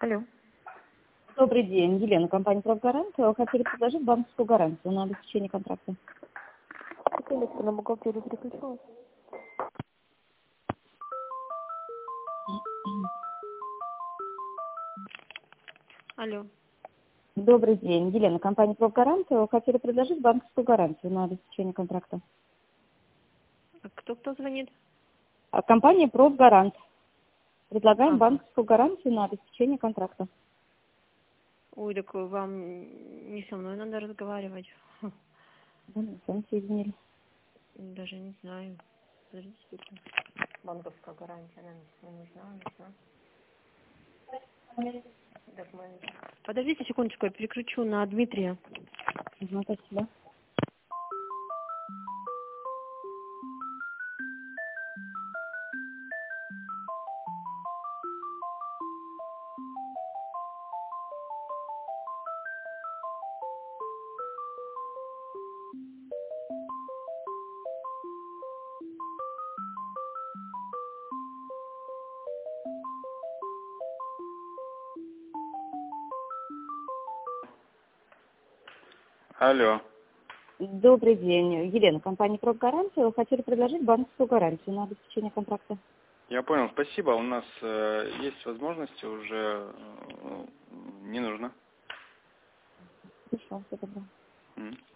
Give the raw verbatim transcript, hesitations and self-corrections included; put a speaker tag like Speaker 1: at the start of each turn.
Speaker 1: Алло.
Speaker 2: Добрый день, Елена, компания «Профгарант». Хотели предложить банковскую гарантию на обеспечение контракта.
Speaker 1: Секундочку, на бухгалтерию переключилась. Алло.
Speaker 2: Добрый день, Елена, компания «Профгарант». Хотели предложить банковскую гарантию на обеспечение контракта.
Speaker 1: А кто кто звонит?
Speaker 2: А Компания «Профгарант». Предлагаем
Speaker 1: Ага.
Speaker 2: банковскую гарантию на обеспечение контракта.
Speaker 1: Ой, так вам не со мной надо разговаривать. Хм,
Speaker 2: Да, мы сами соединили.
Speaker 1: Даже не знаю. Подождите секунду. Банковская гарантия нам не нужна, нужна. Документ. Подождите секундочку, я переключу на Дмитрия.
Speaker 2: Угу, спасибо.
Speaker 3: Алло.
Speaker 2: Добрый день, Елена, компания «Профгарант». Хотели предложить банковскую гарантию на обеспечение контракта.
Speaker 3: Я понял, спасибо. У нас э, есть возможности уже э, не нужно.
Speaker 2: Хорошо, все добро.
Speaker 3: М.